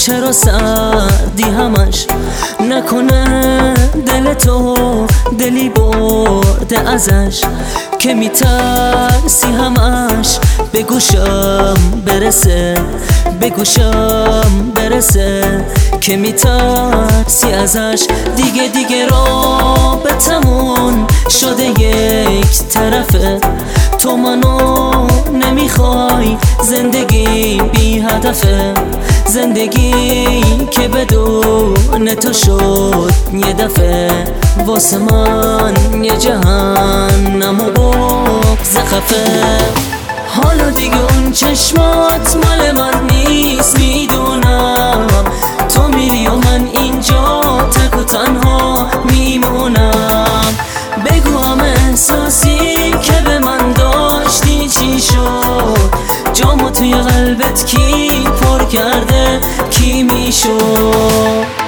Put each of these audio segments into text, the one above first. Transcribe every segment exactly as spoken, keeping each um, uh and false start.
چرا سردی همش؟ نکنه دل تو دلی برده ازش که میترسی همش به گوشم برسه، به گوشم برسه که میترسی ازش. دیگه دیگه رابطمون شده یک طرفه، تو منو نمیخوای، زندگی بی هدفه، زندگی که بدون تو شد یه دفعه واسه من یه جهنم و بغض خفه. حالا دیگه اون چشمات مال من نیست میدونم، تو میری و من اینجا تک و تنها میمونم. بگو هم احساسی که به من داشتی چی شد؟ جامو توی قلبت کی پر کرده، کی میشد؟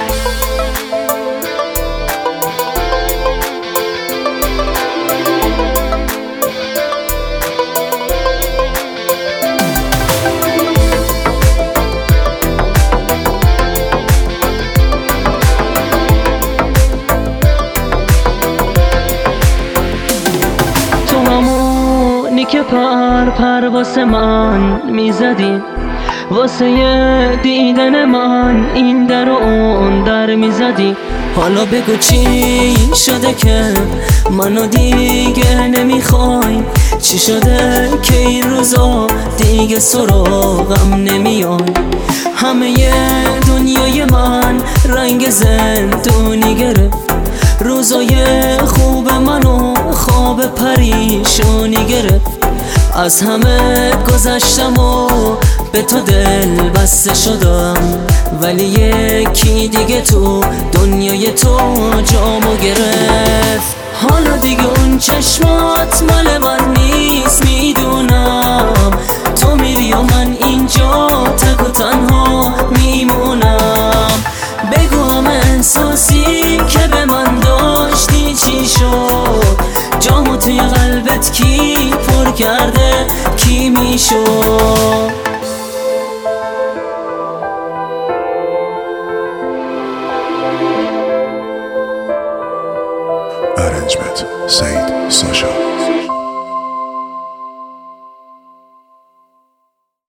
که پر پر واسه من میزدی، واسه یه دیدن من این در و اون در میزدی. حالا بگو چی شده که منو دیگه نمیخوای؟ چی شده که این روزا دیگه سراغم نمیای؟ همه دنیای من رنگ زندونی گرفت، روزای خوب منو خواب پریشونی گرفت. از همه گذشتم و به تو دل بسته شدم، ولی یکی دیگه تو دنیای تو جامو گرفت. حالا دیگه اون چشمات مال من نیست میدونم، تو میری و من اینجا تک و تنها میمونم. بگو هم احساسی که به من داشتی چی شد؟ جامو توی قلبت کی پر کرده، کی میشد؟ Arrangement, say